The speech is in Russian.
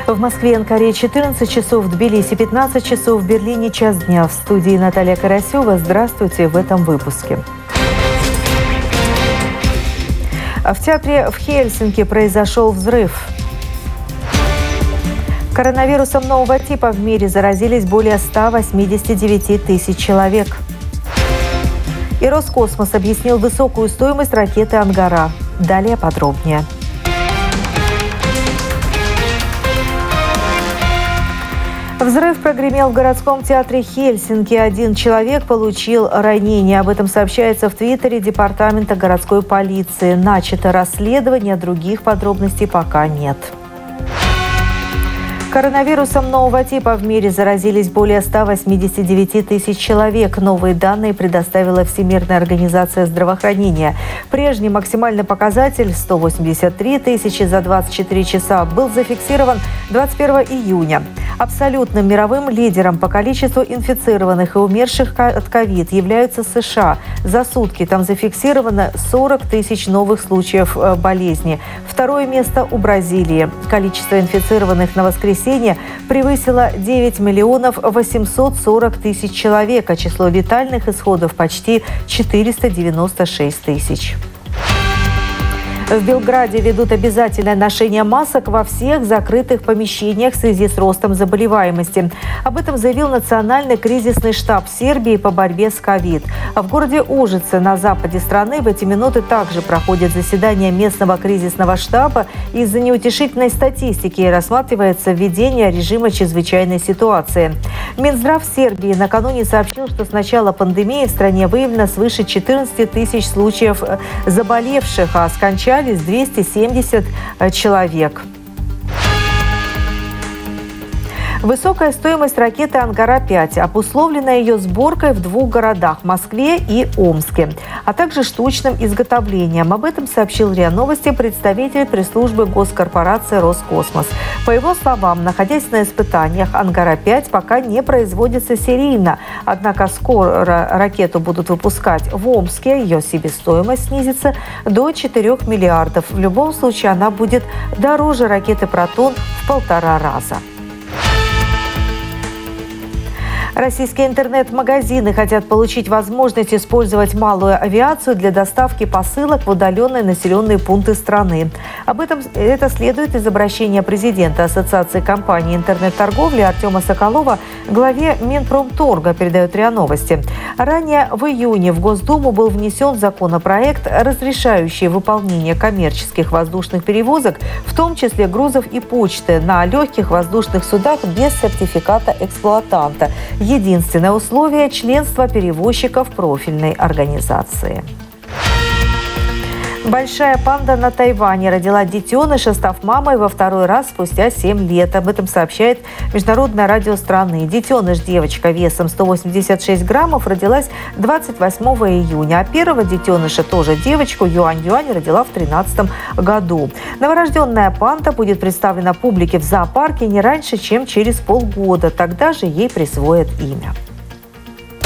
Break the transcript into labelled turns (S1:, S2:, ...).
S1: В Москве и Анкаре 14 часов, в Тбилиси 15 часов, в Берлине час дня. В студии Наталья Карасева. Здравствуйте в этом выпуске. В театре в Хельсинки произошел взрыв. Коронавирусом нового типа в мире заразились более 189 тысяч человек. И Роскосмос объяснил высокую стоимость ракеты «Ангара». Далее подробнее. Взрыв прогремел в городском театре Хельсинки. Один человек получил ранение. Об этом сообщается в Твиттере Департамента городской полиции. Начато расследование, других подробностей пока нет. Коронавирусом нового типа в мире заразились более 189 тысяч человек. Новые данные предоставила Всемирная организация здравоохранения. Прежний максимальный показатель – 183 тысячи за 24 часа – был зафиксирован 21 июня. Абсолютным мировым лидером по количеству инфицированных и умерших от ковид являются США. За сутки там зафиксировано 40 тысяч новых случаев болезни. Второе место у Бразилии. Количество инфицированных на воскресенье превысило 9 миллионов 840 тысяч человек, а число летальных исходов почти 496 тысяч. В Белграде ведут обязательное ношение масок во всех закрытых помещениях в связи с ростом заболеваемости. Об этом заявил Национальный кризисный штаб Сербии по борьбе с ковид. А в городе Ужице на западе страны в эти минуты также проходит заседание местного кризисного штаба. Из-за неутешительной статистики рассматривается введение режима чрезвычайной ситуации. Минздрав Сербии накануне сообщил, что с начала пандемии в стране выявлено свыше 14 тысяч случаев заболевших, а скончались 270 человек. Высокая стоимость ракеты «Ангара-5» обусловлена ее сборкой в двух городах – Москве и Омске, а также штучным изготовлением. Об этом сообщил РИА Новости представитель пресс-службы госкорпорации «Роскосмос». По его словам, находясь на испытаниях, «Ангара-5» пока не производится серийно. Однако скоро ракету будут выпускать в Омске. Ее себестоимость снизится до 4 миллиардов. В любом случае она будет дороже ракеты «Протон» в 1,5 раза. Российские интернет-магазины хотят получить возможность использовать малую авиацию для доставки посылок в удаленные населенные пункты страны. Это следует из обращения президента Ассоциации компаний интернет-торговли Артема Соколова главе Минпромторга, передает РИА Новости. Ранее в июне в Госдуму был внесен законопроект, разрешающий выполнение коммерческих воздушных перевозок, в том числе грузов и почты, на легких воздушных судах без сертификата эксплуатанта. Единственное условие – членство перевозчика в профильной организации. Большая панда на Тайване родила детеныша, став мамой во второй раз спустя 7 лет. Об этом сообщает Международное радио страны. Детеныш, девочка весом 186 граммов, родилась 28 июня. А первого детеныша, тоже девочку, Юань-Юань, родила в 2013 году. Новорожденная панда будет представлена публике в зоопарке не раньше, чем через полгода. Тогда же ей присвоят имя.